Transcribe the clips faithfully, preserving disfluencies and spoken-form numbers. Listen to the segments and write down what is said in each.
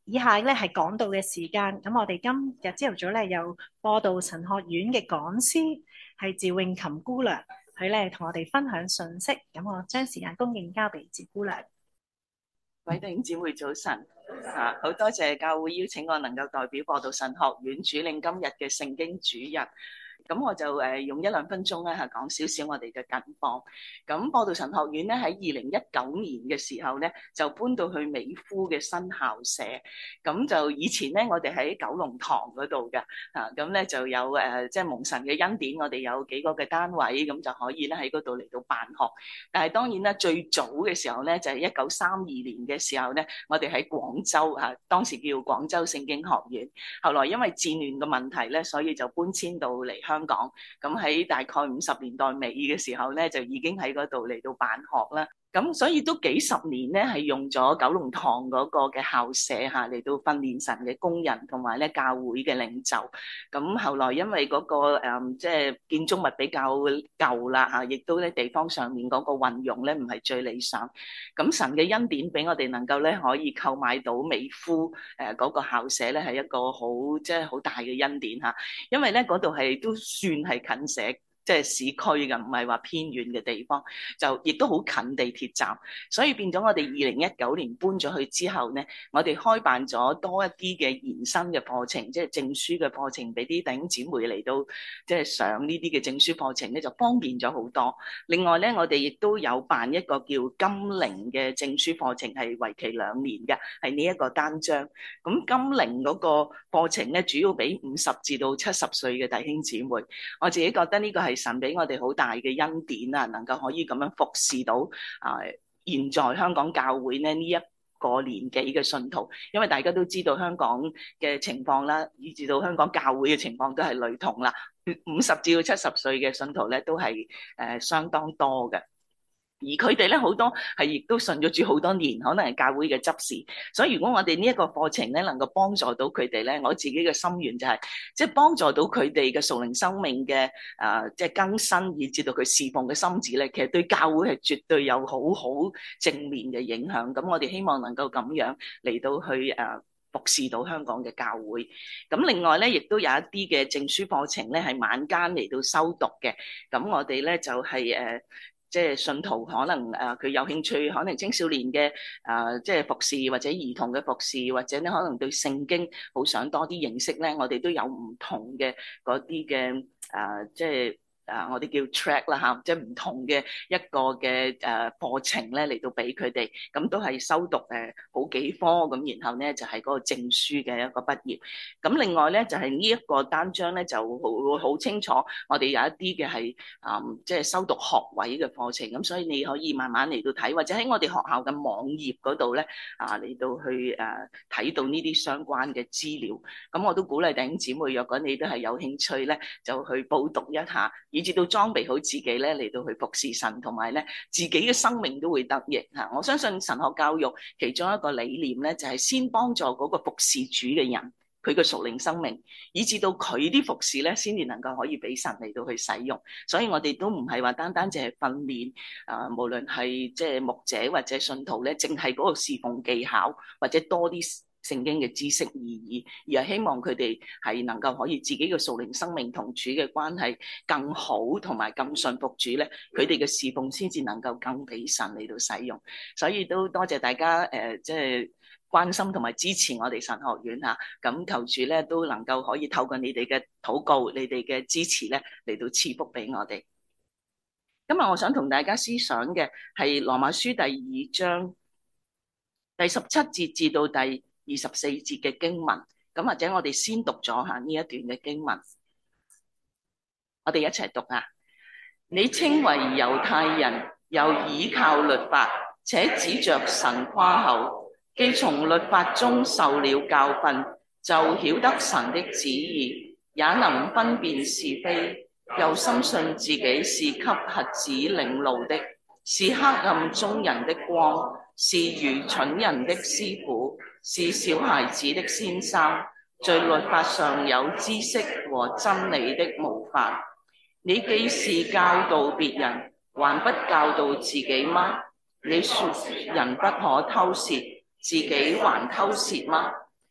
以下咧係講道嘅時間，咁我哋今日朝頭早咧有播道神學院嘅講師係趙詠琴姑娘，佢咧同我哋分享信息，咁我將時間恭敬交俾趙姑娘。 各位弟兄姊妹早晨，啊，好多謝教會邀請我能夠代表播道神學院主領今日嘅聖經主日。咁我就誒用一兩分鐘咧，係講少少我哋嘅近況。咁播道神學院咧喺二零一九年嘅時候咧，就搬到去美孚嘅新校舍。咁就以前咧，我哋喺九龍塘嗰度嘅，啊，咁咧就有誒即係蒙神嘅恩典，我哋有幾個嘅單位，咁就可以咧喺嗰度嚟到辦學。但係當然啦，最早嘅時候咧，就係一九三二年嘅時候咧，我哋喺廣州嚇，當時叫廣州聖經學院。後來因為戰亂嘅問題咧，所以就搬遷到嚟香港。咁喺大概五十年代尾嘅時候咧，就已經喺嗰度嚟到辦學啦。咁所以都幾十年咧，係用咗九龍塘嗰個嘅校舍嚇嚟到訓練神嘅工人同埋咧教會嘅領袖。咁後來因為嗰、那個誒即係建築物比較舊啦嚇，亦都咧地方上面嗰個運用咧唔係最理想。咁神嘅恩典俾我哋能夠咧可以購買到美孚誒嗰個校舍咧，係一個好即係好大嘅恩典嚇。因為咧嗰度係都算係近社。即係市區嘅，唔係話偏遠嘅地方，就亦都好近地鐵站，所以變咗我哋二零一九年搬咗去之後咧，我哋開辦咗多一啲嘅延伸嘅課程，即係證書嘅課程，俾啲弟兄姊妹嚟到即係上呢啲嘅證書課程咧，就方便咗好多。另外咧，我哋亦都有辦一個叫金陵嘅證書課程，係為期兩年嘅，係呢一個單張。咁金陵嗰個課程咧，主要俾五十至到七十歲嘅弟兄姊妹。我自己覺得呢個係神俾我哋好大嘅恩典啊，能夠可以咁樣服侍到啊、呃！現在香港教會咧呢一個年紀嘅信徒，因為大家都知道香港嘅情況啦，以至到香港教會嘅情況都係類同啦。五十至到七十歲嘅信徒咧，都係誒、呃、相當多嘅。而佢哋咧好多係亦都信咗主好多年，可能係教會嘅執事。所以如果我哋呢一個課程咧能夠幫助到佢哋咧，我自己嘅心願就係即係幫助到佢哋嘅屬靈生命嘅誒即係更新，以至到佢侍奉嘅心志咧，其實對教會係絕對有好好正面嘅影響。咁我哋希望能夠咁樣嚟到去誒、呃、服侍到香港嘅教會。咁另外咧，亦都有一啲嘅證書課程咧係晚間嚟到修讀嘅。咁我哋咧就係、是、誒。呃即係信徒可能誒佢、呃、有興趣，可能青少年嘅誒、呃、即係服侍，或者兒童嘅服侍，或者咧可能對聖經好想多啲認識咧，我哋都有唔同嘅嗰啲嘅誒即係。啊！我哋叫 track 啦嚇，即係唔同嘅一個嘅誒課程咧嚟到俾佢哋，咁都係修讀誒好幾科咁，然後咧就係、是、嗰個證書嘅一個畢業。咁另外咧就係呢一個單張咧就好好清楚，我哋有一啲嘅係啊即係修讀學位嘅課程，咁所以你可以慢慢嚟到睇，或者喺我哋學校嘅網頁嗰度咧啊嚟到去誒睇、啊、到呢啲相關嘅資料。咁我都鼓勵弟兄姊妹，若果你都係有興趣咧，就去報讀一下。以至到裝備好自己咧，嚟到去服侍神，同埋咧自己嘅生命都會得益嚇。我相信神學教育其中一個理念咧，就係先幫助嗰個服侍主嘅人，佢嘅屬靈生命，以至到佢啲服侍咧，先至能夠可以俾神嚟到去使用。所以我哋都唔係話單單淨係訓練啊，無論係即係牧者或者信徒咧，淨係嗰個侍奉技巧或者多啲聖經嘅知識而已，而係希望佢哋係能夠可以自己嘅屬靈生命同主嘅關係更好，同埋更信服主咧，佢哋嘅侍奉先至能夠更俾神嚟到使用。所以都多謝大家誒，即係關心同埋支持我哋神學院嚇。咁求主咧都能夠可以透過你哋嘅禱告、你哋嘅支持咧嚟到賜福俾我哋。今日我想同大家思想嘅係羅馬書第二章第十七節至到第二十四節嘅經文，咁或者我哋先讀咗下呢一段嘅經文，我哋一齊讀啊！你稱為猶太人，又倚靠律法，且指着神誇口，既從律法中受了教訓，就曉得神的旨意，也能分辨是非，又深信自己是給瞎子領路的，是黑暗中人的光，是愚蠢人的師傅，是小孩子的先生，在律法上有知識和真理的模範。你既是教導別人，還不教導自己嗎？你說人不可偷竊，自己還偷竊嗎？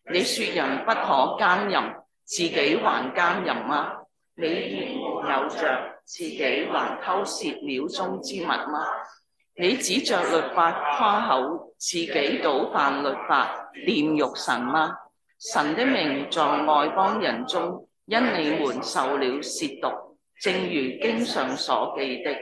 你說人不可奸淫，自己還奸淫嗎？你言有着，自己還偷竊廟中之物嗎？你指着律法誇口，自己倒犯律法，玷辱神嗎？神的名在外邦人中，因你們受了褻瀆，正如經上所記的。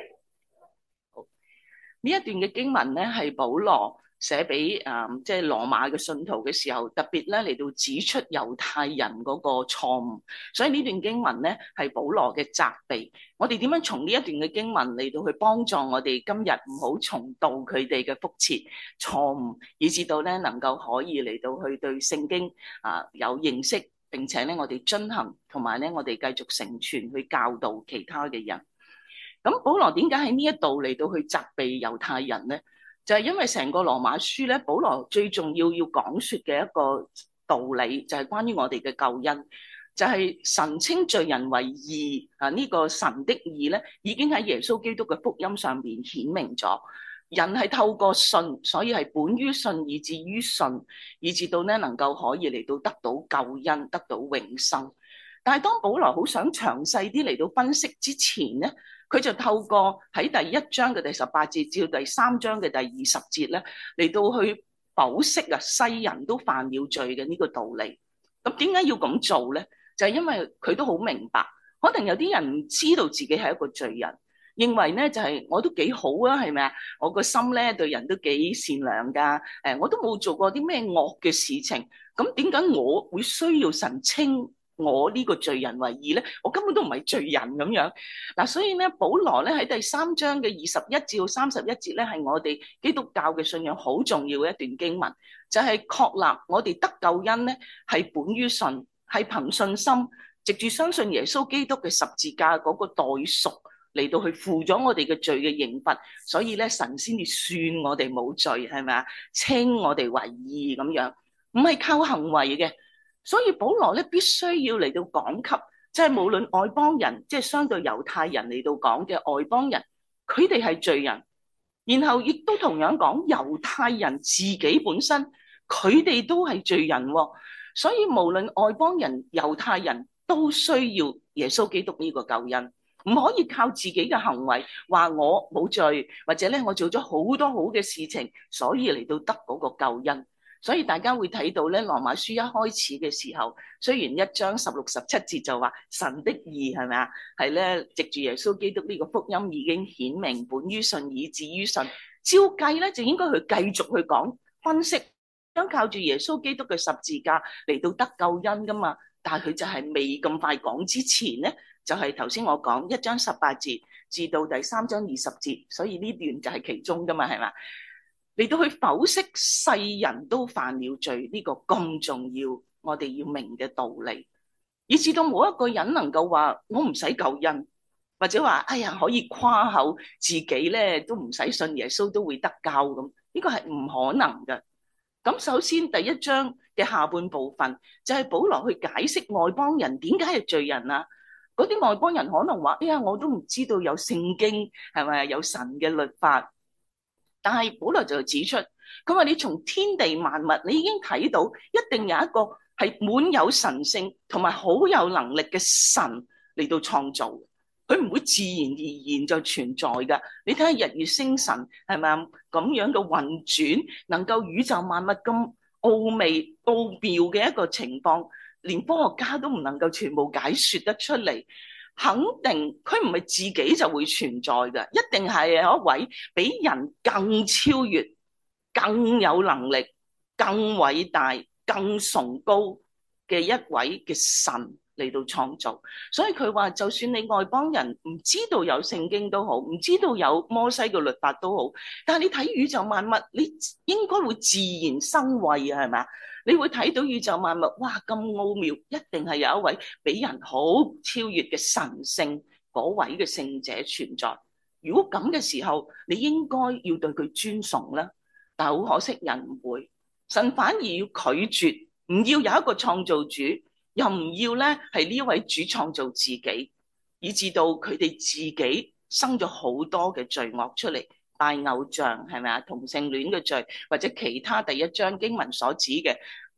呢一段嘅經文咧，係保羅寫俾誒即係羅馬嘅信徒嘅時候，特別咧嚟到指出猶太人嗰個錯誤，所以呢段經文咧係保羅嘅責備。我哋點樣從呢一段嘅經文嚟到去幫助我哋今日唔好重蹈佢哋嘅覆轍錯誤，以至到咧能夠可以嚟到去對聖經啊有認識，並且咧我哋遵行，同埋咧我哋繼續成傳去教導其他嘅人。咁保羅點解喺呢一度嚟到去責備猶太人咧？就係因為成個羅馬書咧，保羅最重要要講說嘅一個道理，就係關於我哋嘅救恩，就係神稱罪人為義啊！呢個神的義咧，已經喺耶穌基督嘅福音上邊顯明咗。人係透過信，所以係本於信，以至於信，以至到咧能夠可以嚟到得到救恩，得到永生。但係當保羅好想詳細啲嚟到分析之前咧，佢就透過喺第一章嘅第十八節至到第三章嘅第二十節咧，嚟到去剖析啊，世人都犯了罪嘅呢個道理。咁點解要咁做咧？就係因為佢都好明白，可能有啲人唔知道自己係一個罪人，認為咧就係我都幾好啊，係咪啊？我個心咧對人都幾善良噶，誒，我都冇做過啲咩惡嘅事情，咁點解我會需要神稱我呢個罪人為義咧？我根本都唔係罪人咁樣。嗱，所以咧，保羅咧喺第三章嘅二十一至到三十一節咧，係我哋基督教嘅信仰好重要嘅一段經文，就係確立我哋得救恩咧係本於信，係憑信心，藉住相信耶穌基督嘅十字架嗰個代贖嚟到去負咗我哋嘅罪嘅刑罰，所以咧神先至算我哋冇罪，係咪啊？稱我哋為義咁樣，唔係靠行為嘅。所以保羅咧必須要嚟到講給，即係無論外邦人，即係相對猶太人嚟到講嘅外邦人，佢哋係罪人。然後亦都同樣講猶太人自己本身，佢哋都係罪人喎。所以無論外邦人、猶太人都需要耶穌基督呢個救恩，唔可以靠自己嘅行為話我冇罪，或者咧我做咗好多好嘅事情，所以嚟到得嗰個救恩。所以大家會睇到咧，羅馬書一開始嘅時候，雖然一章十六十七節就話神的義係咪啊？係咧，藉住耶穌基督呢個福音已經顯明，本於信以至於信。照計咧就應該去繼續去講分析，想靠住耶穌基督嘅十字架嚟到得救恩噶嘛。但係佢就係未咁快講之前咧，就係頭先我講一章十八節至到第三章二十節，所以呢段就係其中噶嘛，係嘛？嚟到去剖析世人都犯了罪呢個咁重要，我哋要明嘅道理，以至到冇一個人能夠話我唔使救恩，或者話哎呀可以誇口自己咧都唔使信耶穌都會得救咁，呢個係唔可能嘅。咁首先第一章嘅下半部分就係保羅去解釋外邦人點解係罪人啊。嗰啲外邦人可能話哎呀我都唔知道有聖經係咪有神嘅律法。但係保羅就指出，佢話你從天地萬物，你已經睇到一定有一個係滿有神性同埋好有能力嘅神嚟到創造，佢唔會自然而然就存在噶。你睇下日月星辰係咪咁樣嘅運轉，能夠宇宙萬物咁奧美奧妙嘅一個情況，連科學家都唔能夠全部解說得出嚟。肯定佢唔係自己就會存在嘅，一定係有一位比人更超越、更有能力、更偉大、更崇高嘅一位嘅神嚟到創造。所以佢話，就算你外邦人唔知道有聖經都好，唔知道有摩西嘅律法都好，但係你睇宇宙萬物，你應該會自然生畏啊，係咪啊？你會睇到宇宙萬物，哇咁奧妙，一定係有一位比人好超越嘅神聖嗰位嘅聖者存在。如果咁嘅時候，你應該要對佢尊崇啦。但係好可惜，人唔會，神反而要拒絕，唔要有一個創造主，又唔要咧係呢一位主創造自己，以至到佢哋自己生咗好多嘅罪惡出嚟。拜偶像係咪啊？同性戀嘅罪，或者其他第一章經文所指嘅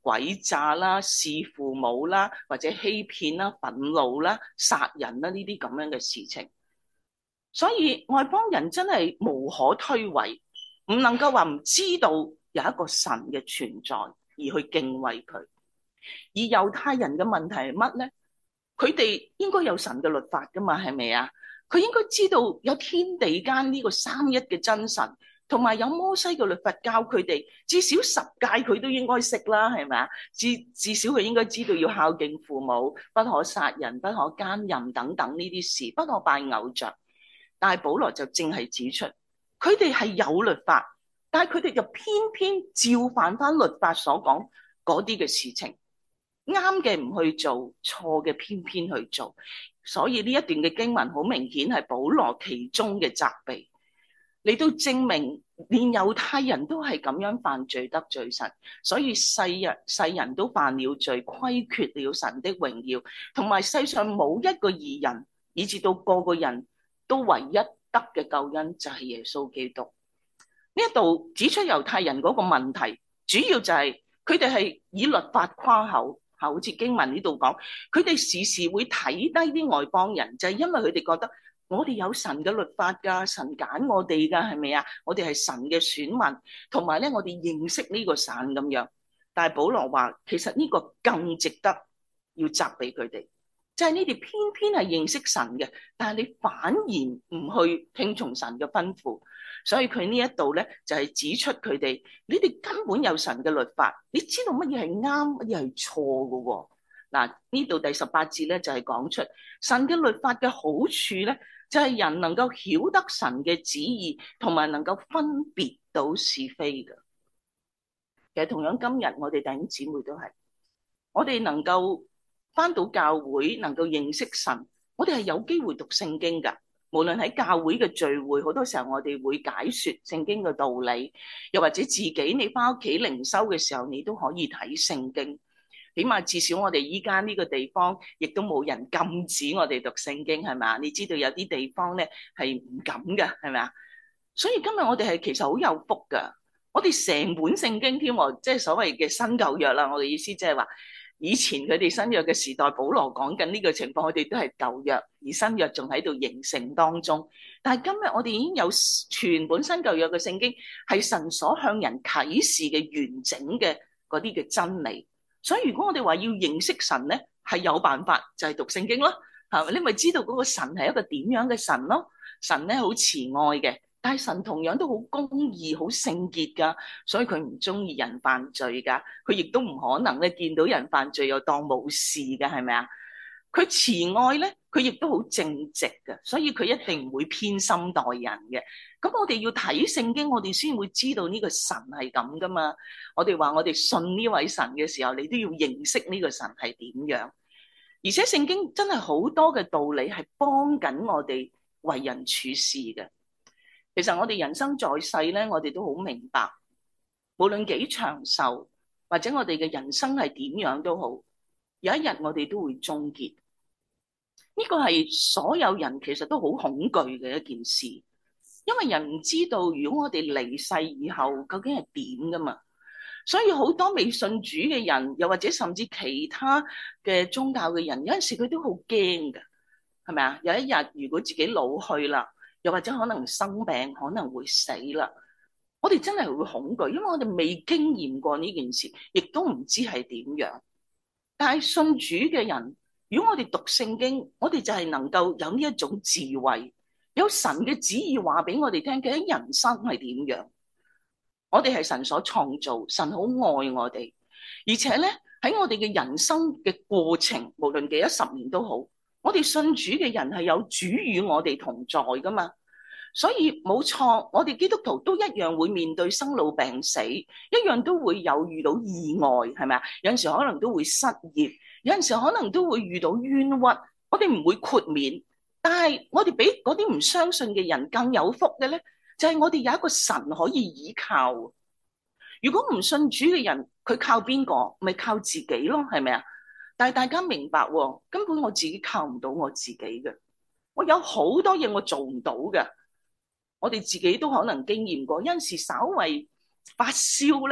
詭詐啦、弒父母啦，或者欺騙啦、憤怒啦、殺人啦呢啲咁樣嘅事情。所以外邦人真係無可推諉，唔能夠話唔知道有一個神嘅存在而去敬畏佢。而猶太人嘅問題係乜咧？佢哋應該有神嘅律法噶嘛，係咪啊？佢應該知道有天地間呢個三一嘅真神，同埋有摩西嘅律法教佢哋，至少十誡佢都應該識啦，係咪啊？至至少佢應該知道要孝敬父母，不可殺人，不可奸淫等等呢啲事，不可拜偶像。但係保羅就正係指出，佢哋係有律法，但係佢哋就偏偏照犯翻律法所講嗰啲嘅事情，啱嘅唔去做，錯嘅偏偏去做。所以呢一段嘅經文好明顯係保羅其中嘅責備，嚟到證明連猶太人都係咁樣犯罪得罪神，所以世人世人都犯了罪，虧缺了神的榮耀，同埋世上冇一個義人，以至到個個人都唯一得嘅救恩就係耶穌基督。呢一度指出猶太人嗰個問題，主要就係佢哋係以律法誇口，好似經文呢度講，佢哋時時會睇低啲外邦人，就係因為佢哋覺得我哋有神嘅律法㗎，神揀我哋㗎，係咪啊？我哋係神嘅選民，同埋咧我哋認識呢個神咁樣。但係保羅話，其實呢個更值得要責備佢哋。就係你哋偏偏係認識神嘅，但係你反而唔去聽從神嘅吩咐，所以佢呢一度咧就係、是、指出佢哋，你哋根本有神嘅律法，你知道乜嘢係啱，乜嘢係錯嘅喎。嗱，呢度第十八節咧就係、是、講出神嘅律法嘅好處咧，就係、是、人能夠曉得神嘅旨意，同埋能夠分別到是非嘅。其實同樣今日我哋弟兄姊妹都係，我哋能夠返到教會能夠認識神，我哋係有機會讀聖經㗎。無論喺教會嘅聚會，好多時候我哋會解說聖經嘅道理，又或者自己你返屋企靈修嘅時候，你都可以睇聖經。起碼至少我哋依家呢個地方，亦都冇人禁止我哋讀聖經，係咪？你知道有啲地方咧係唔敢㗎，係咪啊？所以今日我哋係其實好有福㗎，我哋成本聖經添喎，即係所謂嘅新舊約啦。我嘅意思即係話，以前佢哋新約嘅時代，保羅講緊呢個情況，我哋都係舊約，而新約仲喺度形成當中。但係今日我哋已經有全本新舊約嘅聖經，係神所向人啟示嘅完整嘅嗰啲嘅真理。所以如果我哋話要認識神咧，係有辦法，就係讀聖經咯，係咪？你咪知道嗰個神係一個點樣嘅神咯？神咧好慈愛嘅。但係神同樣都好公義、好聖潔噶，所以佢唔中意人犯罪噶，佢亦都唔可能咧見到人犯罪又當冇事噶，係咪啊？佢慈愛咧，佢亦都好正直噶，所以佢一定唔會偏心待人嘅。咁我哋要睇聖經，我哋先會知道呢個神係咁噶嘛。我哋話我哋信呢位神嘅時候，你都要認識呢個神係點樣。而且聖經真係好多嘅道理係幫緊我哋為人處事嘅。其實我哋人生在世咧，我哋都好明白，無論幾長壽或者我哋嘅人生係點樣都好，有一日我哋都會終結。呢個係所有人其實都好恐懼嘅一件事，因為人唔知道如果我哋離世以後究竟係點噶嘛。所以好多未信主嘅人，又或者甚至其他嘅宗教嘅人，有陣時佢都好驚噶，係咪啊？有一日如果自己老去啦，又或者可能生病，可能會死啦。我哋真係會恐懼，因為我哋未經驗過呢件事，亦都唔知係點樣。但係信主嘅人，如果我哋讀聖經，我哋就係能夠有呢一種智慧，有神嘅旨意話俾我哋聽嘅人生係點樣。我哋係神所創造，神好愛我哋，而且咧喺我哋嘅人生嘅過程，無論幾多十年都好。我哋信主嘅人係有主與我哋同在噶嘛，所以冇錯，我哋基督徒都一樣會面對生老病死，一樣都會有遇到意外，係咪啊？有陣時可能都會失業，有陣時可能都會遇到冤屈，我哋唔會豁免。但係我哋比嗰啲唔相信嘅人更有福嘅咧，就係我哋有一個神可以依靠。如果唔信主嘅人，佢靠邊個？咪靠自己咯，係咪啊？但係大家明白喎，根本我自己靠唔到我自己嘅，我有好多嘢我做唔到嘅。我哋自己都可能經驗過，有陣時稍為發燒咧，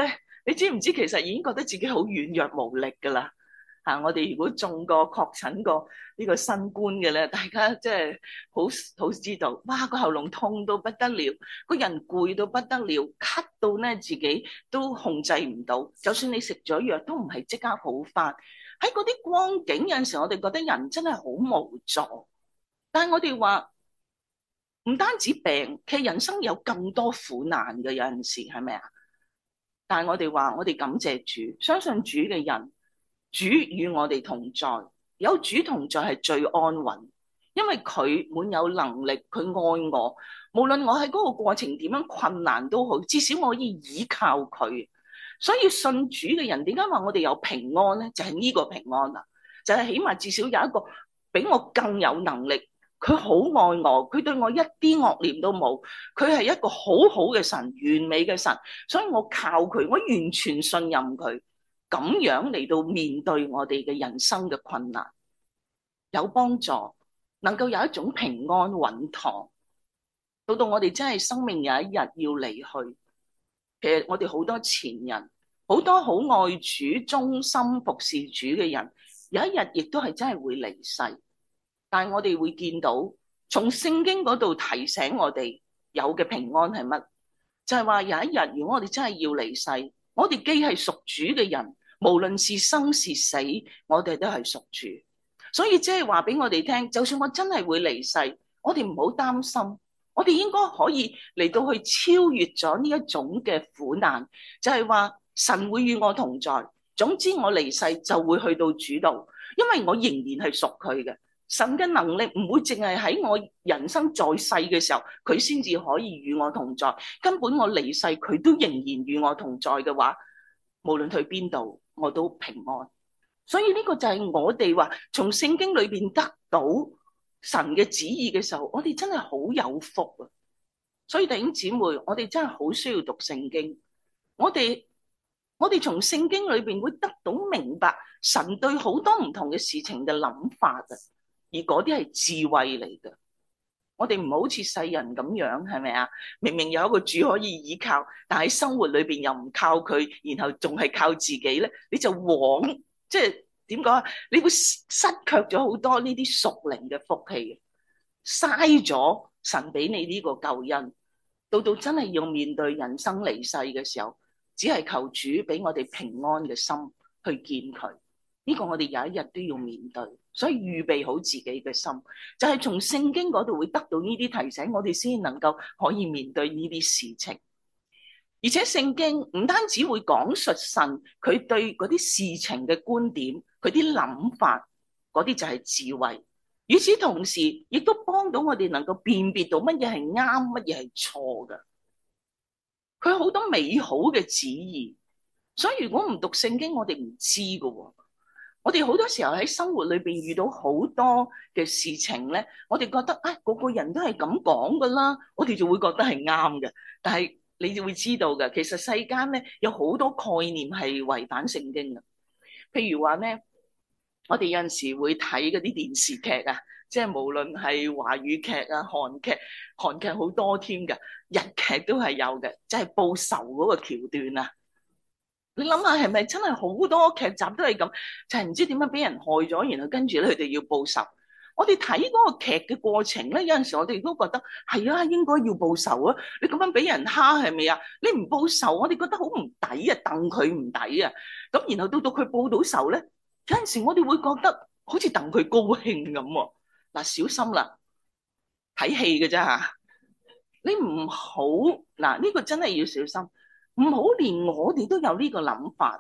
你知唔知其實已經覺得自己好軟弱無力噶啦？嚇！我哋如果中過確診過呢個新冠嘅咧，大家即係好好知道，哇！個喉嚨痛到不得了，個人攰到不得了，咳到咧自己都控制唔到。就算你食咗藥，都唔係即刻好返。喺嗰啲光景，有陣時我哋覺得人真係好無助。但係我哋話唔單止病，其實人生有咁多苦難嘅，有陣時係咪啊？但係我哋話，我哋感謝主，相信主嘅人。主與我哋同在，有主同在係最安穩，因為佢滿有能力，佢愛我，無論我喺嗰個過程點樣困難都好，至少我可以依靠佢。所以信主嘅人點解話我哋有平安咧？就係呢個平安啦，就係起碼至少有一個比我更有能力，佢好愛我，佢對我一啲惡念都冇，佢係一個好好嘅神，完美嘅神，所以我靠佢，我完全信任佢。咁樣嚟到面對我哋嘅人生嘅困難，有幫助，能夠有一種平安穩妥。到到我哋真係生命有一日要離去，其實我哋好多前人，好多好愛主、忠心服侍主嘅人，有一日亦都係真係會離世。但係我哋會見到，從聖經嗰度提醒我哋有嘅平安係乜？就係話有一日，如果我哋真係要離世，我哋既係屬主嘅人，無論是生是死，我哋都係屬主。所以即係話俾我哋聽，就算我真係會離世，我哋唔好擔心，我哋應該可以嚟到去超越咗呢一種嘅苦難。就係話神會與我同在，總之我離世就會去到主度，因為我仍然係屬佢嘅。神嘅能力唔會淨係喺我人生在世嘅時候，佢先至可以與我同在。根本我離世，佢都仍然與我同在嘅話，無論去邊度，我都平安。所以呢個就係我哋話從聖經裏邊得到神嘅旨意嘅時候，我哋真係好有福啊！所以弟兄姊妹，我哋真係好需要讀聖經。我哋我哋從聖經裏邊會得到明白神對好多唔同嘅事情嘅諗法啊！而嗰啲係智慧嚟嘅，我哋唔好似世人咁樣，係咪啊？明明有一個主可以依靠，但喺生活裏邊又唔靠佢，然後仲係靠自己咧，你就枉，即係點講啊？你會失卻咗好多呢啲屬靈嘅福氣，嘥咗神俾你呢個救恩。到到真係要面對人生離世嘅時候，只係求主俾我哋平安嘅心去見佢。呢個我哋有一日都要面對，所以預備好自己嘅心，就係從聖經嗰度會得到呢啲提醒，我哋先能夠可以面對呢啲事情。而且聖經唔單止會講述神佢對嗰啲事情嘅觀點，佢啲諗法，嗰啲就係智慧。與此同時，亦都幫到我哋能夠辨別到乜嘢係啱，乜嘢係錯嘅。佢好多美好嘅旨意，所以如果唔讀聖經，我哋唔知㗎。我哋好多時候喺生活裏邊遇到好多嘅事情咧，我哋覺得啊，個個人都係咁講噶啦，我哋就會覺得係啱嘅。但係你就會知道嘅，其實世間咧有好多概念係違反聖經嘅。譬如話咧，我哋有陣時會睇嗰啲電視劇啊，即係無論係華語劇啊、韓劇，韓劇好多添㗎，日劇都係有嘅，即係報仇嗰個橋段啊。你諗下係咪真係好多劇集都係咁，就係唔知點樣俾人害咗，然後跟住咧佢哋要報仇。我哋睇嗰個劇嘅過程咧，有陣時我哋都覺得係啊，應該要報仇啊！你咁樣俾人蝦係咪啊？你唔報仇，我哋覺得好唔抵啊，戥佢唔抵啊。咁然後到到佢報到仇咧，有陣時我哋會覺得好似戥佢高興咁。嗱，小心啦，睇戲嘅啫吓，你唔好嗱，呢個真係要小心。唔好連我哋都有呢個諗法，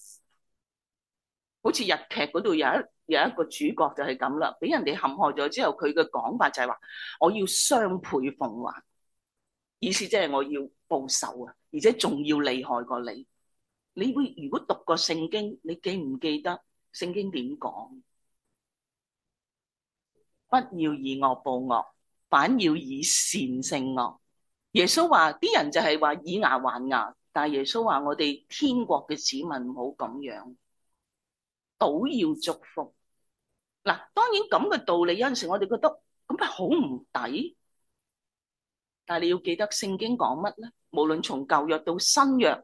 好似日劇嗰度有一有一個主角就係咁啦，俾人哋陷害咗之後，佢嘅講法就係話我要雙倍奉還，意思即係我要報仇啊，而且仲要厲害過你。你會如果讀過聖經，你記唔記得聖經點講？不要以惡報惡，反要以善勝惡。耶穌話啲人就係話以牙還牙。但係耶穌話我哋天國嘅子民唔好咁樣，倒要祝福。嗱，當然咁嘅道理有陣時我哋覺得咁係好唔抵，但係你要記得聖經講乜咧？無論從舊約到新約，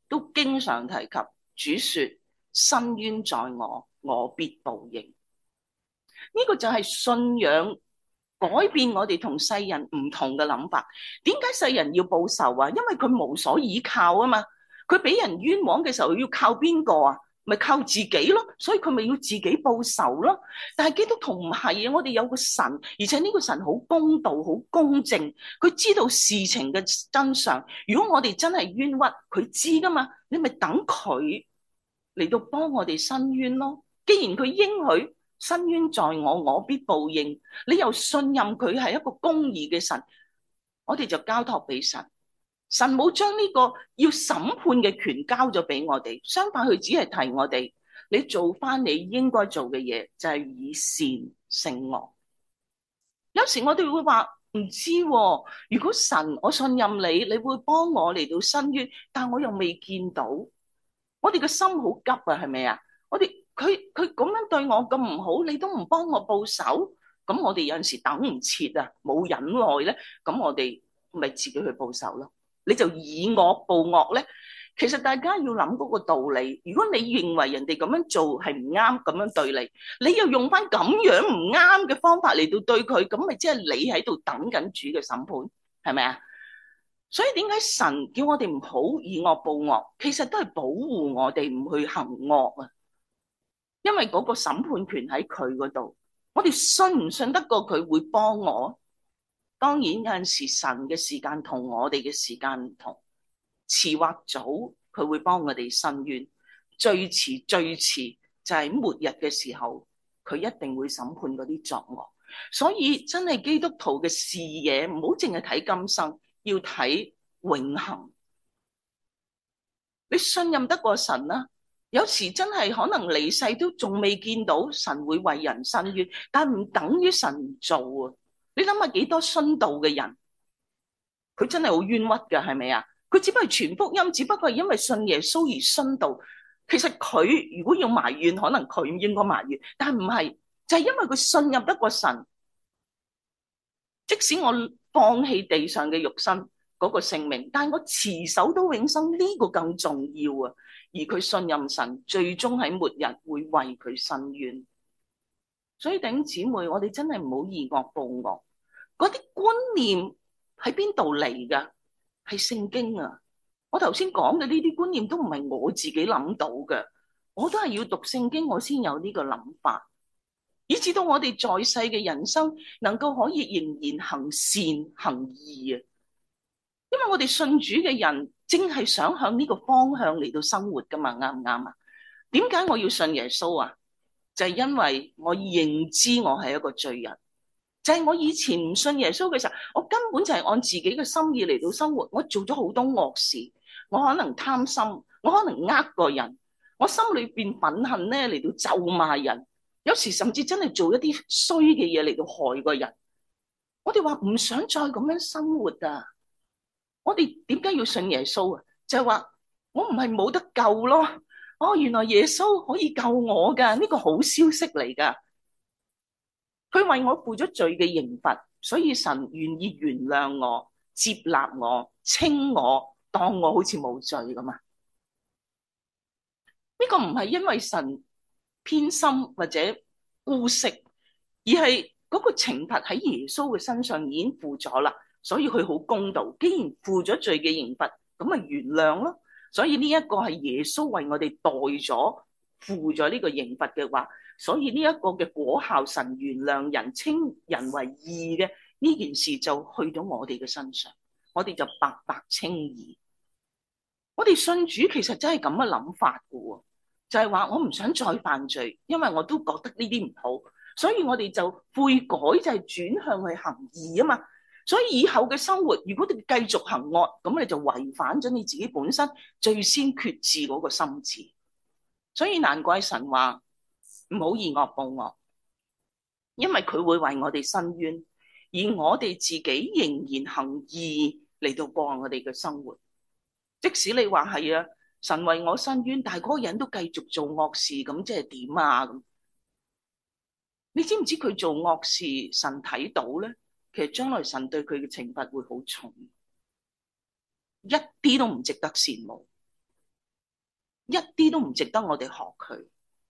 都經常提及主說：伸冤在我，我必報應。呢個就係信仰改變我哋同世人唔同嘅諗法。點解世人要報仇啊？因為佢無所依靠啊嘛。佢俾人冤枉嘅時候要靠邊個啊？咪靠自己咯。所以佢咪要自己報仇咯。但係基督徒唔係啊，我哋有個神，而且呢個神好公道、好公正，佢知道事情嘅真相。如果我哋真係冤屈，佢知噶嘛，你咪等佢嚟到幫我哋伸冤咯。既然佢應許伸冤在我，我必報應，你又信任佢係一個公義嘅神，我哋就交託俾神。神冇將呢個要審判嘅權交咗俾我哋，相反佢只係提我哋，你做翻你應該做嘅嘢，就係以善勝惡。有時我哋會話唔知喎，如果神我信任你，你會幫我嚟到伸冤，但我又未見到，我哋嘅心好急啊，係咪啊？我哋佢佢咁樣對我咁唔好，你都唔幫我報仇，咁我哋有陣時等唔切啊，冇忍耐咧，咁我哋咪自己去報仇咯。你就以惡報惡咧，其實大家要諗嗰個道理。如果你認為人哋咁樣做係唔啱，咁樣對你，你又用翻咁樣唔啱嘅方法嚟到對佢，咁咪即係你喺度等緊主嘅審判，係咪啊？所以點解神叫我哋唔好以惡報惡？其實都係保護我哋唔去行惡啊。因為嗰個審判權喺佢嗰度，我哋信唔信得過佢會幫我？當然有陣時神嘅時間同我哋嘅時間唔同，遲或早佢會幫我哋伸冤，最遲最遲就係末日嘅時候，佢一定會審判嗰啲作惡。所以真係基督徒嘅視野唔好淨係睇今生，要睇永恆。你信任得過神啦？有時真係可能離世都仲未見到神會為人伸冤，但唔等於神唔做啊！你諗下幾多殉道嘅人，佢真係好冤屈㗎，係咪啊？佢只不過係傳福音，只不過係因為信耶穌而殉道。其實佢如果要埋怨，可能佢唔應該埋怨，但唔係，就係因為佢信任得過神。即使我放棄地上嘅肉身嗰個性命，但係我持守到永生，呢個更重要啊！而佢信任神，最終喺末日會為佢伸冤。所以弟兄姊妹，我哋真係唔好以惡報惡。嗰啲觀念喺邊度嚟噶？係聖經啊！我頭先講嘅呢啲觀念都唔係我自己諗到嘅，我都係要讀聖經，我先有呢個諗法，以至到我哋在世嘅人生能夠可以仍然行善行義啊！因為我哋信主嘅人，正係想向呢個方向嚟到生活噶嘛，啱唔啱啊？點解我要信耶穌啊？就係因為我認知我係一個罪人，就係我以前唔信耶穌嘅時候，我根本就係按自己嘅心意嚟到生活，我做咗好多惡事，我可能貪心，我可能呃個人，我心裏邊憤恨咧嚟到咒罵人，有時甚至真係做一啲衰嘅嘢嚟到害個人。我哋話唔想再咁樣生活啊！我哋點解要信耶穌啊？就係話我唔係冇得救咯。哦，原來耶穌可以救我噶，呢個好消息嚟噶。佢為我付咗罪嘅刑罰，所以神願意原諒我、接納我、稱我，當我好似冇罪咁啊。呢個唔係因為神偏心或者姑息，而係嗰個懲罰喺耶穌嘅身上已經付咗啦，所以佢好公道。既然付咗罪嘅刑罰，咁咪原諒咯。所以呢一個係耶穌為我哋代咗付咗呢個刑罰嘅話，所以呢一個嘅果效，神原諒人稱人為義嘅呢件事就去到我哋嘅身上，我哋就白白稱義。我哋信主其實真係咁嘅諗法嘅，就係話我唔想再犯罪，因為我都覺得呢啲唔好，所以我哋就悔改，就係轉向去行義啊嘛。所以以後嘅生活，如果你繼續行惡，咁你就違反咗你自己本身最先決志嗰個心志。所以難怪神話唔好以惡報惡，因為佢會為我哋伸冤，而我哋自己仍然行義嚟到過我哋嘅生活。即使你話係啊，神為我伸冤，但係嗰個人都繼續做惡事，咁即係點啊？咁你知唔知佢做惡事，神睇到咧？其實將來神對佢嘅懲罰會好重，一啲都唔值得羨慕。 一啲都唔值得我哋學佢。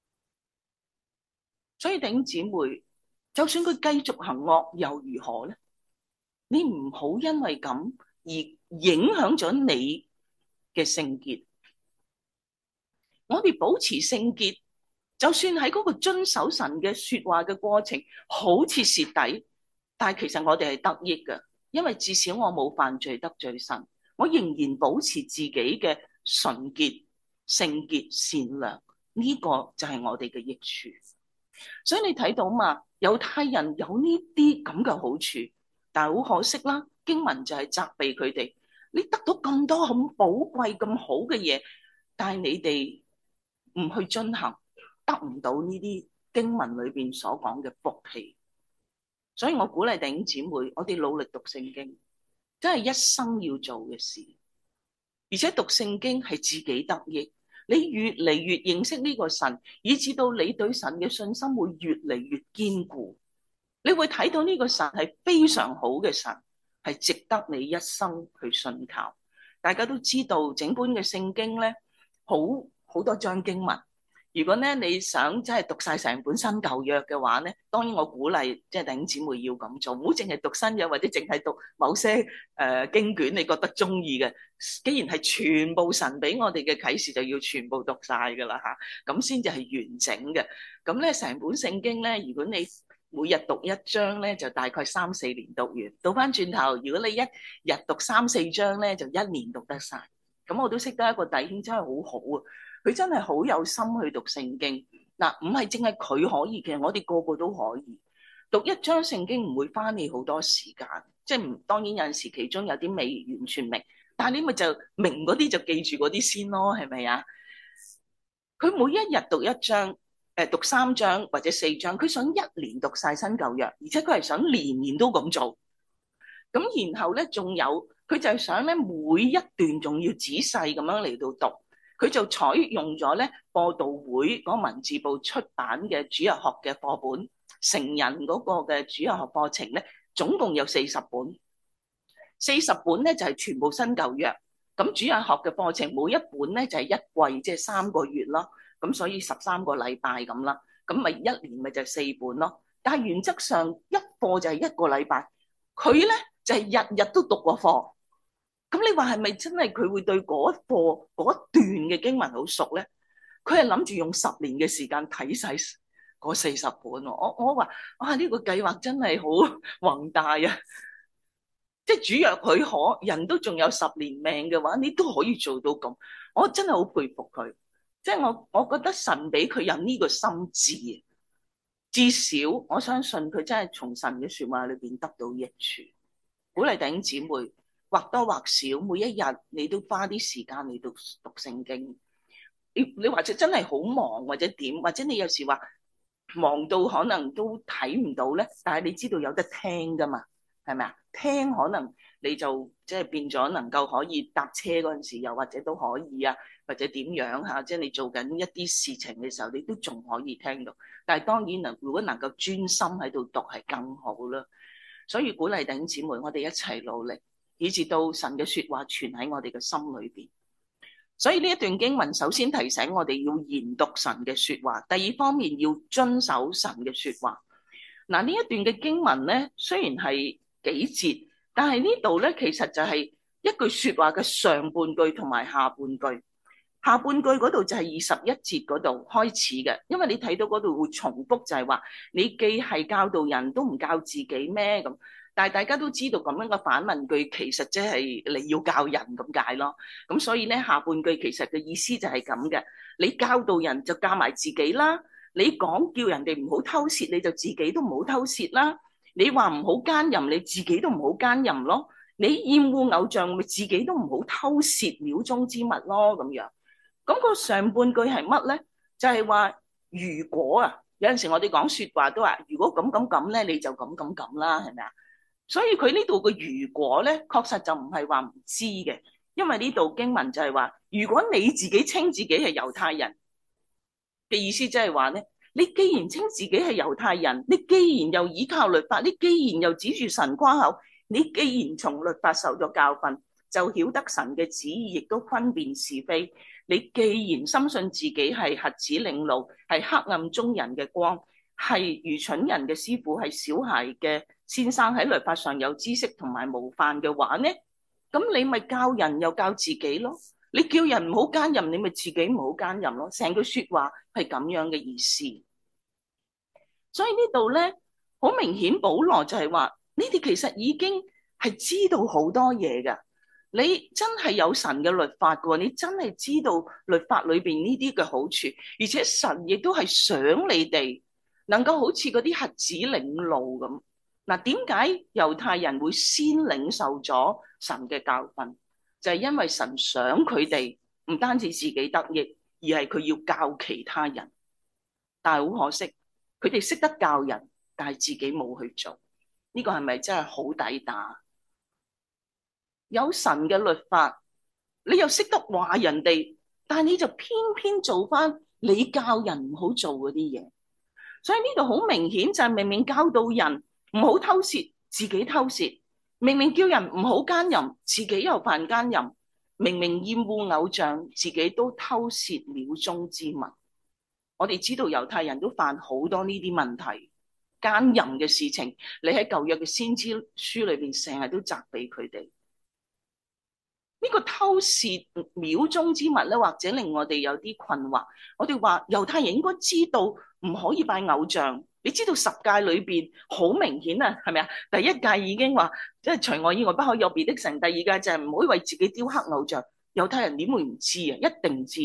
所以弟兄姊妹，就算佢繼續行惡又如何咧？你唔好因為咁而影響咗你嘅聖潔。我哋保持聖潔，就算喺嗰個遵守神嘅說話嘅過程，好似蝕底，但係其實我哋係得益嘅，因為至少我冇犯罪得罪神，我仍然保持自己嘅純潔、聖潔、善良，呢個就係我哋嘅益處。所以你睇到嘛，猶太人有呢啲咁嘅好處，但係好可惜啦，經文就係責備佢哋，你得到咁多咁寶貴、咁好嘅嘢，但係你哋唔去遵行，得唔到呢啲經文裏邊所講嘅福氣。所以我鼓勵弟兄姊妹，我哋努力讀聖經，真係一生要做嘅事。而且讀聖經係自己得益，你越嚟越認識呢個神，以至到你對神嘅信心會越嚟越堅固。你會睇到呢個神係非常好嘅神，係值得你一生去信靠。大家都知道整本嘅聖經咧，好好多章經文。如果咧你想真係讀晒成本新舊約嘅話咧，當然我鼓勵即係弟兄姊妹要咁做，唔好淨係讀新約或者淨係讀某些誒、呃、經卷，你覺得中意嘅。既然係全部神俾我哋嘅啟示，就要全部讀晒噶啦吓，咁先至係完整嘅。咁咧成本聖經咧，如果你每日讀一章咧，就大概三四年讀完。倒翻轉頭，如果你一日讀三四章咧，就一年讀得晒。咁我都識得一個弟兄真係好好啊，佢真係好有心去讀聖經。嗱，唔係淨係佢可以嘅，我哋個個都可以讀一章聖經，唔會花你好多時間。即係唔，當然有陣時其中有啲未完全明，但係你咪就明嗰啲就記住嗰啲先咯，係咪啊？佢每一日讀一章。誒，讀三章或者四章，佢想一年讀晒新舊約，而且佢係想年年都咁做。咁然後咧，仲有佢就係想咧，每一段仲要仔細咁樣嚟到讀。佢就採用咗咧播道會嗰文字部出版嘅主日學嘅課本，成人嗰個嘅主日學課程咧，總共有四十本。四十本咧就係全部新舊約。咁主日學嘅課程每一本咧就係一季，即係三個月咯。咁所以十三個禮拜咁啦，咁咪一年咪就係四本咯。但係原則上一課就係一個禮拜，佢咧就係日日都讀個課。咁你話係咪真係佢會對嗰一課嗰段嘅經文好熟咧？佢係諗住用十年嘅時間睇晒嗰四十本。我我話哇，呢個計劃真係好宏大啊！即係主若許可，人都仲有十年命嘅話，你都可以做到咁。我真係好佩服佢。即係我，我覺得神俾佢有呢個心智，至少我相信佢真係從神嘅說話裏邊得到益處。鼓勵弟兄姊妹或多或少每一日你都花啲時間嚟讀讀聖經。你你或者真係好忙或者點，或者你有時話忙到可能都睇唔到咧，但係你知道有得聽噶嘛，係咪啊？聽可能你就即係變咗能夠可以搭車嗰陣時，又或者都可以啊。或者點樣嚇，即係你做緊一啲事情嘅時候，你都仲可以聽到。但係當然能，如果能夠專心喺度讀係更好啦。所以鼓勵弟兄姊妹，我哋一齊努力，以至到神嘅説話存喺我哋嘅心裏邊。所以呢一段經文首先提醒我哋要研讀神嘅説話，第二方面要遵守神嘅説話。嗱，呢一段嘅經文咧，雖然係幾節，但係呢度咧其實就係一句説話嘅上半句同埋下半句。下半句嗰度就係二十一節嗰度開始嘅，因為你睇到嗰度會重複，就係話你既係教導人都唔教自己咩咁？但係大家都知道咁樣嘅反問句其實即係你要教人咁解咯。咁所以咧下半句其實嘅意思就係咁嘅，你教導人就教埋自己啦。你講叫人哋唔好偷竊，你就自己都唔好偷竊啦。你話唔好奸淫，你自己都唔好奸淫咯。你厭惡偶像，咪自己都唔好偷竊廟中之物咯，咁樣。咁個上半句係乜咧？就係話如果啊，有陣時我哋講說話都話，如果咁咁咁咧，你就咁咁咁啦，係咪啊？所以佢呢度嘅如果咧，確實就唔係話唔知嘅，因為呢度經文就係話，如果你自己稱自己係猶太人嘅意思，即係話咧，你既然稱自己係猶太人，你既然又倚靠律法，你既然又指住神誇口，你既然從律法受咗教訓，就曉得神嘅旨意，亦都分辨是非。 你既然深信自己係瞎子領路，係黑暗中人嘅光，係愚蠢人嘅師傅，係小孩嘅先生，喺律法上有知識同埋模範嘅話呢，咁你咪教人又教自己咯。你叫人唔好奸淫，你咪自己唔好奸淫咯。成句說話係咁樣嘅意思。所以呢度咧，好明顯保羅就係話，你哋其實已經係知道好多嘢噶。你真係有神嘅律法噶，你真係知道律法裏邊呢啲嘅好處，而且神亦都係想你哋能夠好似嗰啲瞎子領路咁。嗱，點解猶太人會先領受咗神嘅教訓？就係因為神想佢哋唔單止自己得益，而係佢要教其他人。但係好可惜，佢哋識得教人，但係自己冇去做。呢個係咪真係好抵打？有神嘅律法，你又識得話人哋，但係你就偏偏做翻你教人唔好做嗰啲嘢。所以呢度好明顯就係明明教導人唔好偷竊，自己偷竊。明明叫人唔好奸淫，自己又犯奸淫；明明厭惡偶像，自己都偷竊廟中之物。我哋知道猶太人都犯好多呢啲問題，奸淫嘅事情，你喺舊約嘅先知書裏邊成日都責備佢哋。呢個偷竊廟中之物咧，或者令我哋有啲困惑。我哋話猶太人應該知道唔可以拜偶像。你知道十誡裏邊好明顯啊，係咪啊？第一誡已經話，即係除我以外不可有別的神。第二誡就係唔可以為自己雕刻偶像。猶太人點會唔知啊？一定知。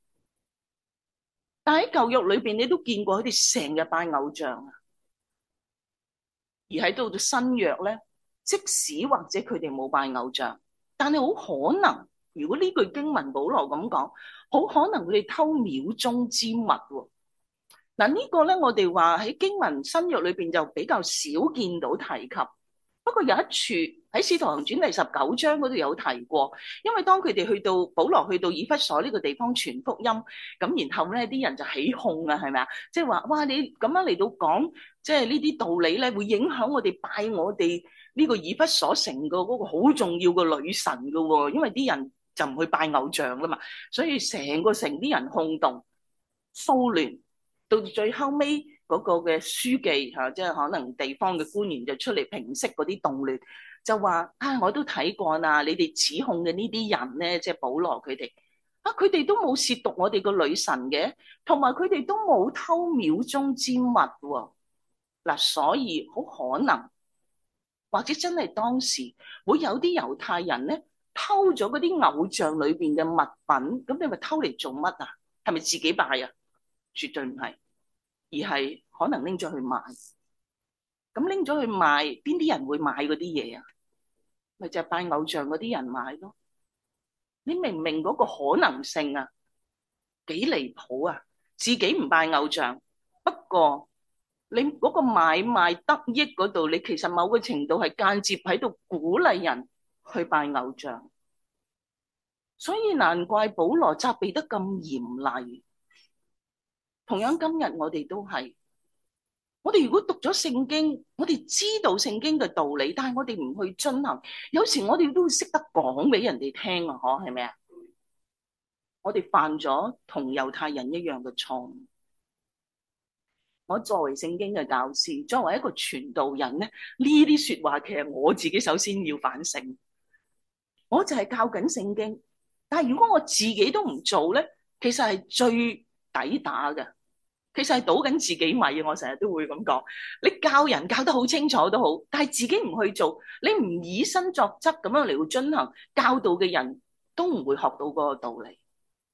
但喺舊約裏邊，你都見過佢哋成日拜偶像啊。而喺到到新約咧，即使或者佢哋冇拜偶像，但係好可能，如果呢句經文保羅咁講，好可能佢哋偷廟中之物喎。嗱，呢個咧，我哋話喺經文新約裏邊就比較少見到提及。不過有一處喺《使徒行傳》第十九章嗰度有提過，因為當佢哋去到保羅去到以弗所呢個地方傳福音，咁然後咧啲人就起哄啊，係咪啊？即係話哇，你咁樣嚟到講，即係呢啲道理咧，會影響我哋拜我哋呢個以弗所城嘅嗰個好重要嘅女神㗎喎，因為啲人就唔去拜偶像啦嘛，所以成個城啲人轟動、騷亂。到最後尾嗰個嘅書記嚇，即係可能地方嘅官員就出嚟平息嗰啲動亂，就話啊，我都睇過啦，你哋指控嘅呢啲人咧，即係保羅佢哋啊，佢哋都冇褻瀆我哋個女神嘅，同埋佢哋都冇偷廟中之物喎。嗱，所以好可能或者真係當時會有啲猶太人咧偷咗嗰啲偶像裏邊嘅物品，咁你咪偷嚟做乜啊？係咪自己拜啊？絕對唔係。而係可能拎咗去賣，咁拎咗去賣，邊啲人會買嗰啲嘢啊？咪就係拜偶像嗰啲人買咯。你明唔明嗰個可能性啊？幾離譜啊！自己唔拜偶像，不過你嗰個買賣得益嗰度，你其實某個程度係間接喺度鼓勵人去拜偶像，所以難怪保羅責備得咁嚴厲。同樣今日我哋都係，我哋如果讀咗聖經，我哋知道聖經嘅道理，但係我哋唔去遵行，有時我哋都會識得講俾人哋聽啊，嗬，係咪啊？我哋犯咗同猶太人一樣嘅錯誤。我作為聖經嘅教師，作為一個傳道人咧，呢啲說話其實我自己首先要反省。我就係教緊聖經，但係如果我自己都唔做咧，其實係最抵打嘅。其實係倒緊自己米，我成日都會咁講。你教人教得好清楚都好，但係自己唔去做，你唔以身作則咁樣嚟到遵行教導嘅人，都唔會學到嗰個道理。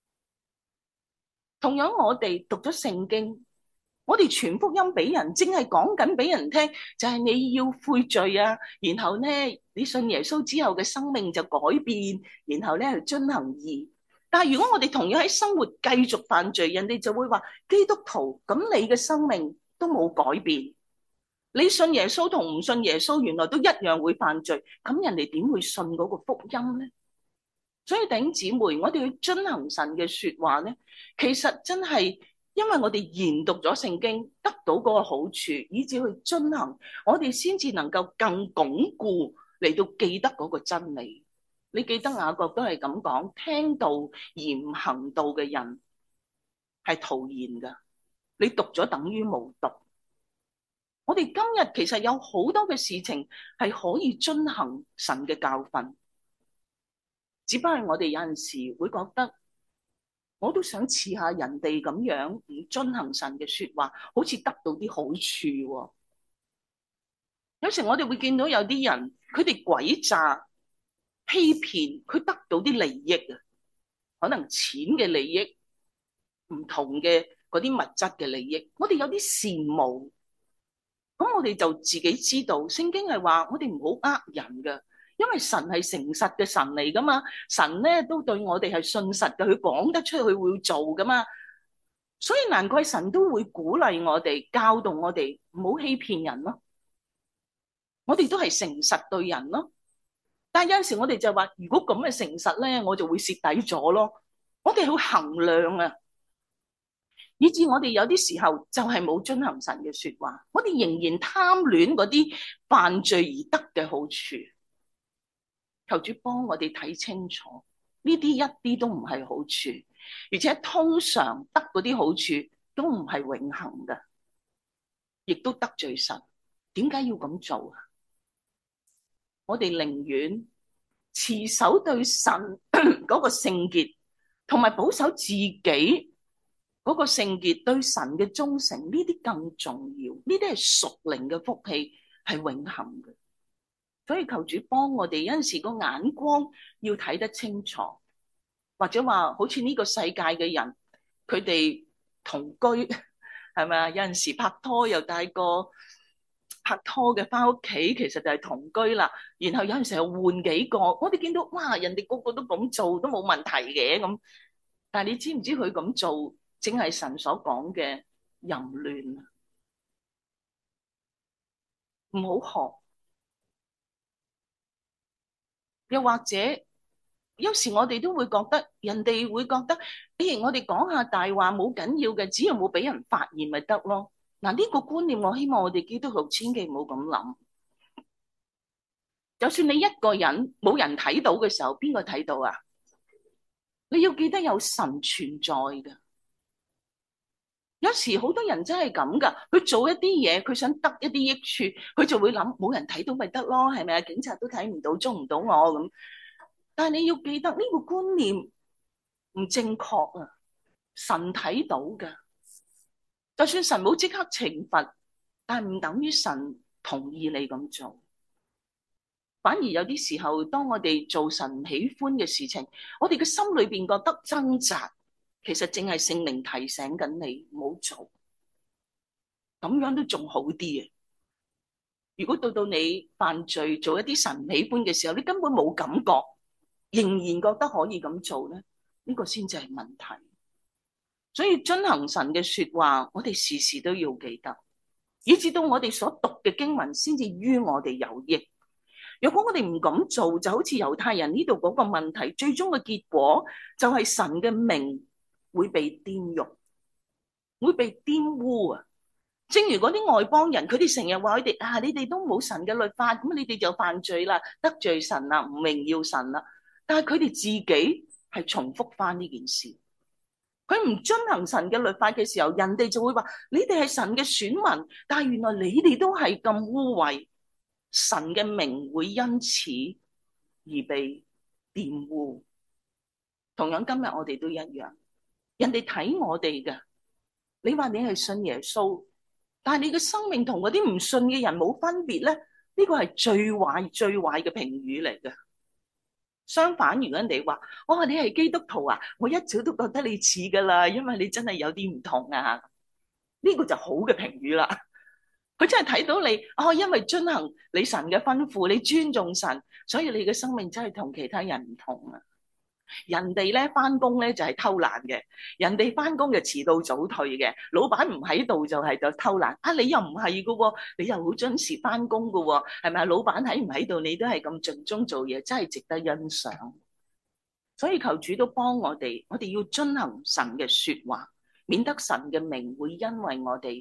同樣我哋讀咗聖經，我哋傳福音俾人，正係講緊俾人聽，就係你要悔罪啊，然後咧你信耶穌之後嘅生命就改變，然後咧去遵行義。但係如果我哋同樣喺生活繼續犯罪，人哋就會話基督徒，咁你嘅生命都冇改變，你信耶穌同唔信耶穌原來都一樣會犯罪，咁人哋點會信嗰個福音咧？所以弟兄姊妹，我哋去遵行神嘅說話咧，其實真係因為我哋研讀咗聖經，得到嗰個好處，以至去遵行，我哋先至能夠更鞏固嚟到記得嗰個真理。 你記得雅各都係咁講，聽道而唔行道嘅人係徒然噶，你讀咗等於冇讀。我哋今日其實有好多嘅事情係可以遵行神嘅教訓，只不過我哋有陣時會覺得，我都想似下人哋咁樣唔遵行神嘅說話，好似得到啲好處喎。有時我哋會見到有啲人，佢哋詭詐欺騙，佢得到啲利益啊，可能錢嘅利益，唔同嘅嗰啲物質嘅利益，我哋有啲羨慕。咁我哋就自己知道，聖經係話我哋唔好呃人噶，因為神係誠實嘅神嚟噶嘛，神咧都對我哋係信實嘅，佢講得出去會做噶嘛，所以難怪神都會鼓勵我哋，教導我哋唔好欺騙人咯。我哋都係誠實對人咯，但係有陣時我哋就話，如果咁嘅誠實咧，我就會蝕底咗咯。我哋好衡量啊，以致我哋有啲時候就係冇遵行神嘅說話，我哋仍然貪戀嗰啲犯罪而得嘅好處。求主幫我哋睇清楚，呢啲一啲都唔係好處，而且通常得嗰啲好處都唔係永恆嘅，亦都得罪神。點解要咁做啊？我哋寧願持守對神嗰個聖潔，同埋保守自己嗰個聖潔，對神嘅忠誠，呢啲更重要。呢啲係屬靈嘅福氣，係永恆嘅。所以求主幫我哋，有陣時個眼光要睇得清楚，或者話好似呢個世界嘅人，佢哋同居係咪啊？有陣時拍拖又帶個拍拖嘅翻屋企，其實就係同居啦。然後有陣時又換幾個，我哋見到哇，人哋個個都咁做都冇問題嘅咁。但係你知唔知佢咁做，正係神所講嘅淫亂啊？唔好學。又或者有時我哋都會覺得，人哋會覺得，誒，我哋講下大話冇緊要嘅，只要冇俾人發現咪得咯。嗱，呢個觀念我希望我哋基督徒千祈唔好咁諗。就算你一個人冇人睇到嘅時候，邊個睇到啊？你要記得有神存在嘅。有時好多人真係咁噶，佢做一啲嘢，佢想得一啲益處，佢就會諗冇人睇到咪得咯，係咪啊？警察都睇唔到，捉唔到我咁。但係你要記得呢個觀念唔正確啊！神睇到噶，就算神冇即刻懲罰，但係唔等於神同意你咁做。反而有啲時候，當我哋做神唔喜歡嘅事情，我哋嘅心裏邊覺得掙扎，其實正係聖靈提醒緊你唔好做，咁樣都仲好啲啊！如果到到你犯罪做一啲神唔喜歡嘅時候，你根本冇感覺，仍然覺得可以咁做咧，呢個先至係問題。所以遵行神嘅說話，我哋時時都要記得，以至到我哋所讀嘅經文先至於我哋有益。如果我哋唔咁做，就好似猶太人呢度嗰個問題，最終嘅結果就係神嘅名會被玷辱，會被玷污啊！正如嗰啲外邦人，佢哋成日話佢哋啊，你哋都冇神嘅律法，咁你哋就犯罪啦，得罪神啦，唔榮耀神啦。但係佢哋自己係重複翻呢件事，佢唔遵行神嘅律法嘅時候，人哋就會話你哋係神嘅選民，但係原來你哋都係咁污穢。神嘅名會因此而被玷污。同樣今日我哋都一樣，人哋睇我哋嘅，你話你係信耶穌，但係你嘅生命同嗰啲唔信嘅人冇分別咧，呢個係最壞最壞嘅評語嚟嘅。相反，如果人哋話哦，你係基督徒啊，我一早都覺得你似噶啦，因為你真係有啲唔同啊，呢個就好嘅評語啦。佢真係睇到你哦，因為遵行你神嘅吩咐，你尊重神，所以你嘅生命真係同其他人唔同啊！人哋咧翻工咧就係偷懶嘅，人哋翻工就遲到早退嘅，老闆唔喺度就係就偷懶啊！你又唔係噶喎，你又好準時翻工噶喎，係咪啊？老闆喺唔喺度，你都係咁盡忠做嘢，真係值得欣賞。所以求主都幫我哋，我哋要遵行神嘅說話，免得神嘅名會因為我哋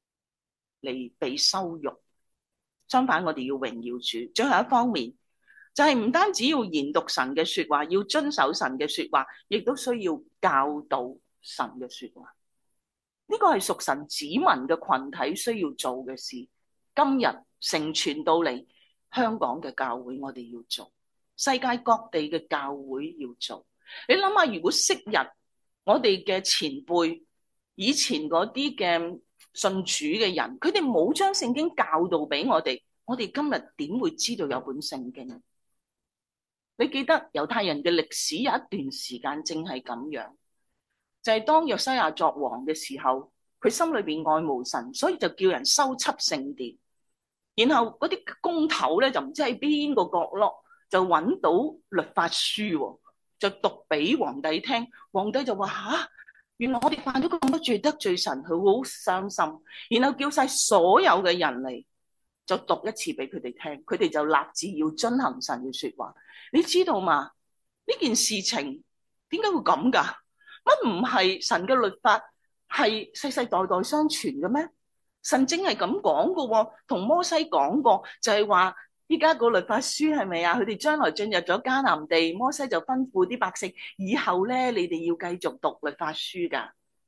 嚟被羞辱。相反，我哋要榮耀主。最後一方面， 就係唔單止要研讀神嘅說話，要遵守神嘅說話，亦都需要教導神嘅說話。呢個係屬神子民嘅群體需要做嘅事。今日成傳到嚟香港嘅教會，我哋要做；世界各地嘅教會要做。你諗下，如果昔日我哋嘅前輩，以前嗰啲嘅信主嘅人，佢哋冇將聖經教導俾我哋，我哋今日點會知道有本聖經？你記得猶太人嘅歷史有一段時間正係咁樣，就係當約西亞作王嘅時候，佢心裏邊愛慕神，所以就叫人修葺聖殿。然後嗰啲工頭咧就唔知喺邊個角落就揾到律法書，就讀俾皇帝聽。皇帝就話：吓，原來我哋犯咗咁多罪得罪神，佢好傷心。然後叫晒所有嘅人嚟，就讀一次俾佢哋聽，佢哋就立志要遵行神嘅說話。你知道嘛？呢件事情點解會咁噶？乜唔係神嘅律法係世世代代相傳嘅咩？神正係咁講嘅，同摩西講過，就係話依家個律法書係咪啊？佢哋將來進入咗迦南地，摩西就吩咐啲百姓，以後咧你哋要繼續讀律法書噶。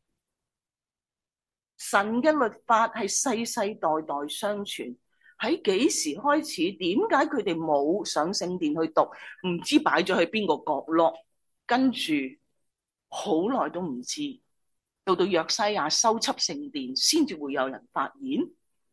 神嘅律法係世世代代相傳。喺幾時開始？點解佢哋冇上聖殿去讀？唔知擺咗喺邊個角落，跟住好耐都唔知。到到約西亞修葺聖殿，先至會有人發現。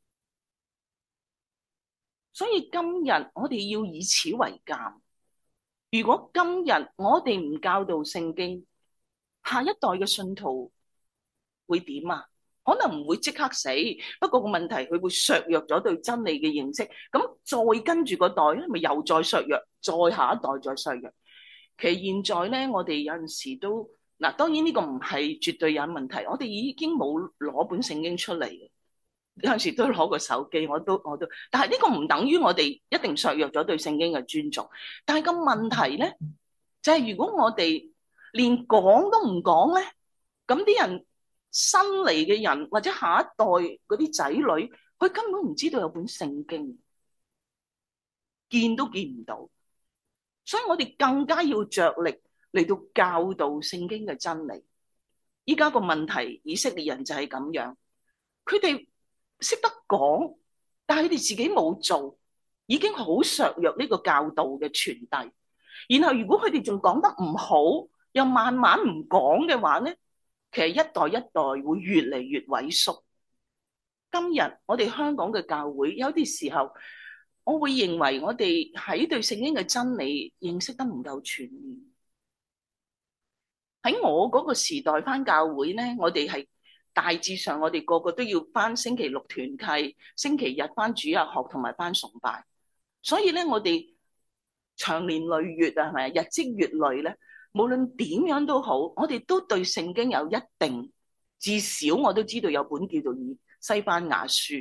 所以今日我哋要以此為鑑。如果今日我哋唔教導聖經，下一代嘅信徒會點啊？可能唔會即刻死，不過個問題佢會削弱咗對真理嘅認識，咁再跟住個代咧，咪又再削弱，再下一代再削弱。其實現在咧，我哋有陣時都嗱，當然呢個唔係絕對有問題，我哋已經冇攞本聖經出嚟嘅，有陣時都攞個手機，我都我都，但係呢個唔等於我哋一定削弱咗對聖經嘅尊重。但係個問題咧，就係如果我哋連講都唔講咧，咁啲人新嚟嘅人或者下一代嗰啲仔女，佢根本唔知道有本聖經，見都見唔到，所以我哋更加要着力嚟到教導聖經嘅真理。依家個問題，以色列人就係咁樣，佢哋識得講，但係佢哋自己冇做，已經好削弱呢個教導嘅傳遞。然後如果佢哋仲講得唔好，又慢慢唔講嘅話咧，其實一代一代會越嚟越萎縮。今日我哋香港嘅教會有啲時候，我會認為我哋喺對聖經嘅真理認識得唔夠全面。喺我嗰個時代返教會咧，我哋係大致上我哋個個都要返星期六團契，星期日返主日學同埋返崇拜。所以咧，我哋長年累月啊，係咪日積月累咧？無論點樣都好，我哋都對聖經有一定，至少我都知道有本叫做《西班牙書》。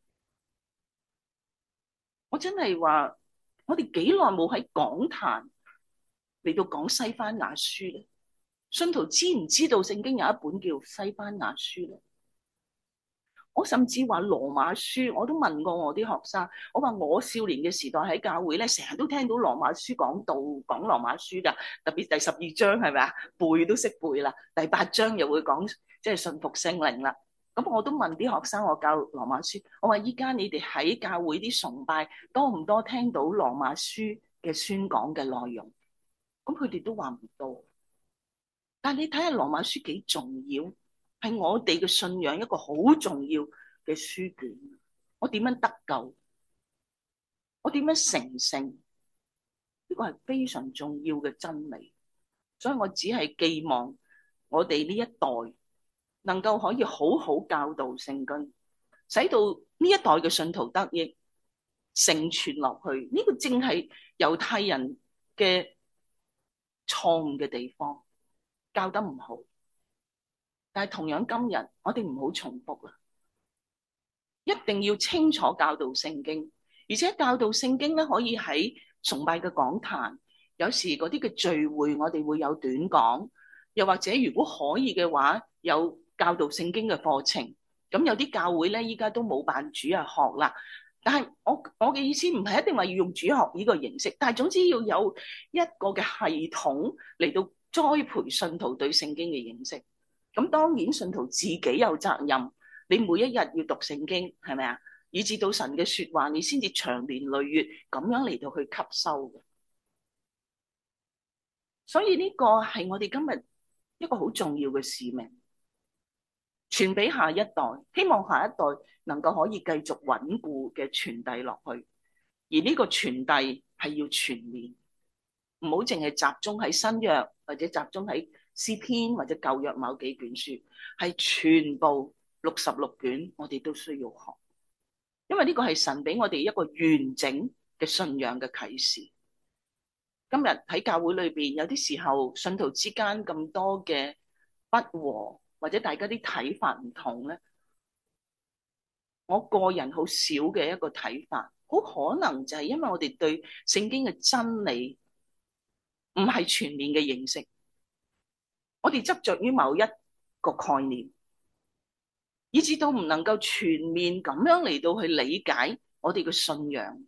我真係話，我哋幾耐冇喺講壇嚟到講西班牙書咧？信徒知唔知道聖經有一本叫《西班牙書》咧？我甚至話羅馬書，我都問過我啲學生，我話我少年嘅時代喺教會咧，成日都聽到羅馬書講道，講羅馬書噶，特別第十二章係咪啊？背都識背啦，第八章又會講即係信服聖靈啦。咁我都問啲學生，我教羅馬書，我話依家你哋喺教會啲崇拜多唔多聽到羅馬書嘅宣講嘅內容？咁佢哋都話唔多。但係你睇下羅馬書幾重要。係我哋嘅信仰一個好重要嘅書卷。我點樣得救？我點樣成聖？呢個係非常重要嘅真理。所以我只係寄望我哋呢一代能夠可以好好教導聖經，使到呢一代嘅信徒得益，承傳落去。呢個正係猶太人嘅錯誤嘅地方，教得唔好。但係同樣今日，我哋唔好重複啦，一定要清楚教導聖經，而且教導聖經咧可以喺崇拜嘅講壇，有時嗰啲嘅聚會，我哋會有短講，又或者如果可以嘅話，有教導聖經嘅課程。咁有啲教會咧，依家都冇辦主日學啦， 但係我我嘅意思唔係一定話要用主學呢個形式，但係總之要有一個嘅系統嚟到栽培信徒對聖經嘅認識。咁當然信徒自己有責任，你每一日要讀聖經，係咪啊？以至到神嘅說話，你先至長年累月咁樣嚟到去吸收嘅。所以呢個係我哋今日一個好重要嘅使命，傳俾下一代，希望下一代能夠可以繼續穩固嘅傳遞落去。而呢個傳遞係要全面，唔好淨係集中喺新約或者集中喺詩篇或者舊約某幾卷書，係全部六十六卷我哋都需要學，因為呢個係神俾我哋一個完整嘅信仰嘅啟示。今日喺教會裏邊，有啲時候信徒之間咁多嘅不和，或者大家啲睇法唔同咧，我個人好少嘅一個睇法，好可能就係因為我哋對聖經嘅真理唔係全面嘅認識，我哋執着於某一個概念，以至到唔能夠全面咁樣嚟到去理解我哋嘅信仰。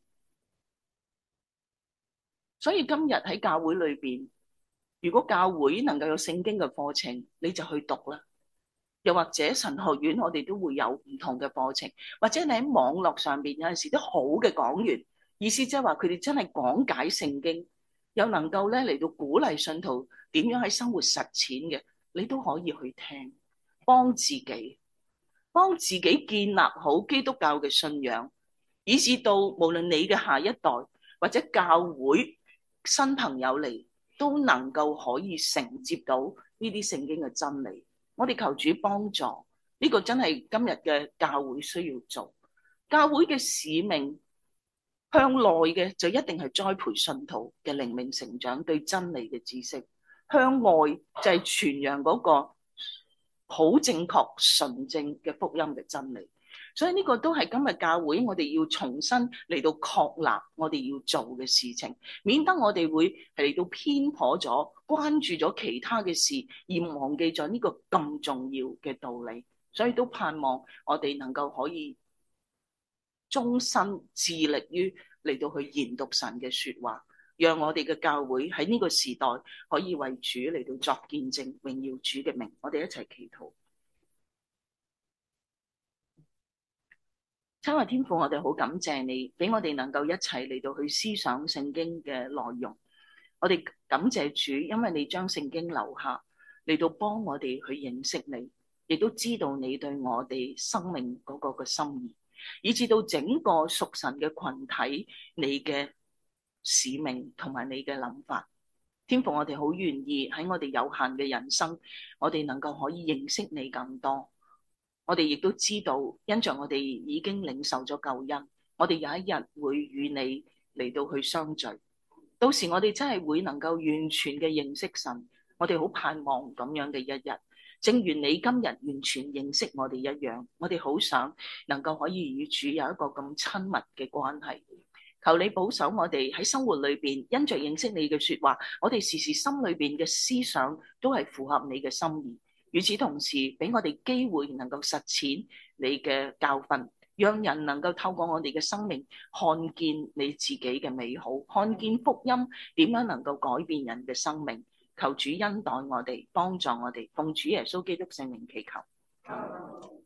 所以今日喺教會裏邊，如果教會能夠有聖經嘅課程，你就去讀啦。又或者神學院，我哋都會有唔同嘅課程，或者你喺網絡上邊有陣時都好嘅講員，意思即係話佢哋真係講解聖經，又能夠咧嚟到鼓勵信徒點樣喺生活實踐嘅，你都可以去聽，幫自己，幫自己建立好基督教嘅信仰，以至到無論你嘅下一代或者教會新朋友嚟，都能夠可以承接到呢啲聖經嘅真理。我哋求主幫助，呢個真係今日嘅教會需要做。教會嘅使命向內嘅就一定係栽培信徒嘅靈命成長，對真理嘅知識；向外就係傳揚嗰個好正確純正嘅福音嘅真理。所以呢個都係今日教會我哋要重新嚟到確立我哋要做嘅事情，免得我哋會係嚟到偏頗咗，關注咗其他嘅事，而忘記咗呢個咁重要嘅道理。所以都盼望我哋能夠可以終身致力於嚟到去研讀神嘅說話，讓我哋嘅教會喺呢個時代可以為主嚟到作見證，榮耀主嘅名。我哋一齊祈禱。親愛天父，我哋好感謝你，俾我哋能夠一齊嚟到去思想聖經嘅內容。我哋感謝主，因為你將聖經留下嚟到幫我哋去認識你，亦都知道你對我哋生命嗰個嘅心意，以至到整個屬神嘅群體，你嘅使命同埋你嘅諗法。天父，我哋好願意喺我哋有限嘅人生，我哋能夠可以認識你更多。我哋亦都知道，因着我哋已經領受咗救恩，我哋有一日會與你嚟到去相聚。到時我哋真係會能夠完全嘅認識神，我哋好盼望咁樣嘅一日。正如你今日完全認識我哋一樣，我哋好想能夠可以與主有一個咁親密嘅關係。求你保守我哋喺生活裏邊，因着認識你嘅說話，我哋時時心裏邊嘅思想都係符合你嘅心意。與此同時，俾我哋機會能夠實踐你嘅教訓，讓人能夠透過我哋嘅生命看見你自己嘅美好，看見福音點樣能夠改變人嘅生命。求主恩待我哋，幫助我哋，奉主耶穌基督聖名祈求。